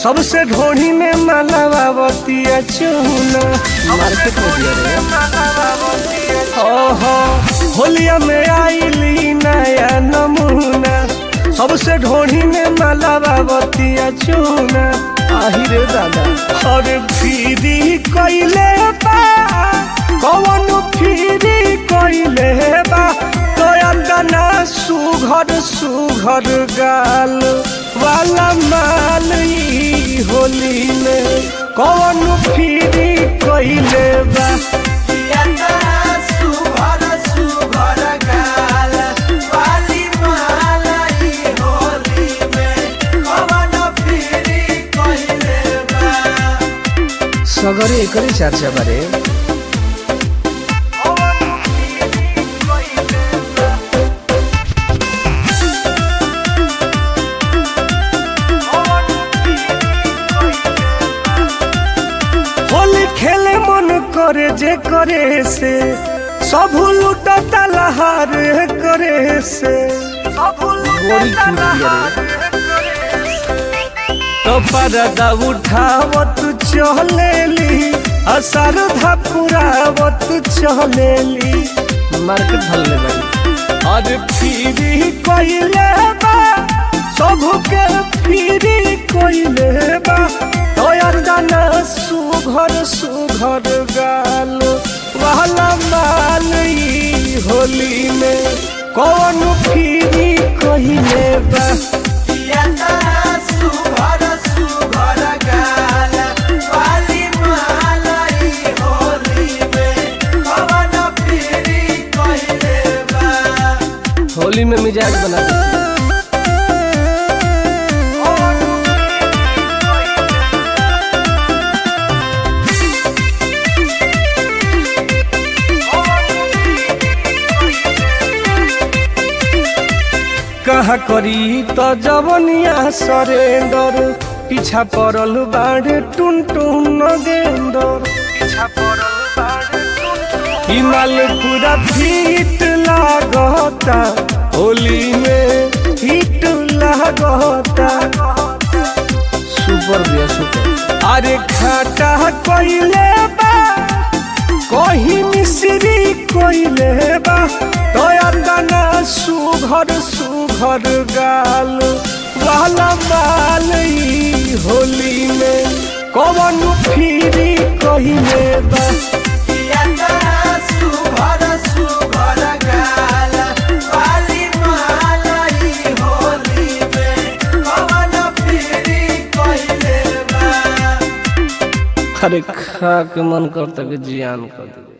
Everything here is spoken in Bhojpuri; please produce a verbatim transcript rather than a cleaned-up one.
सबसे ढोढ़ी में मलावतिया चूना मार्केट में दिया रे ओहो होलिया में आईली नया नमूना सबसे ढोढ़ी में मलावतिया चूना आहिरे दादा और फिरी कइले बा कौन फिरी कइले बा तो अंदना सुघर सुघर गाल वाला माल होली में कौन फिरी कइले बा सुघर सुघर गाल वाली माल होली में कौन फिरी कइले बा सगरे एकरे चर्चा बारे खेले मन करे जे करे से सब लूटा तलहार करे से तो पर्दा उठावत चलेली असर धपुरावत चलेली मार्केट भले भाई और फिरी कइले बा सबके फिरी कइले बा तो अंदना सुघर सुघर गाल वाला माल होली में कौन फिरी कइले बा सुघर सुघर गाल वाली माल होली में कौन फिरी कइले बा होली में मिजाज बना दे कहा करी तो जवनिया सरेंदर पीछा पड़ल बाड़े टुन टुन नगेंदर हिमाल पूरा फिट लागता होली में हिट लागता सुपर भैया सुपर अरे खाटा कइले बा कहीं मिश्री कइले बा तो अंदना सुघर सुघर गाल वाला माल होली में कौन फिरी कइले बा सुघर सुघर गाल वाली माल होली में कौन फिरी कइले बा अरे खा के मन करता कि जियान कर दे।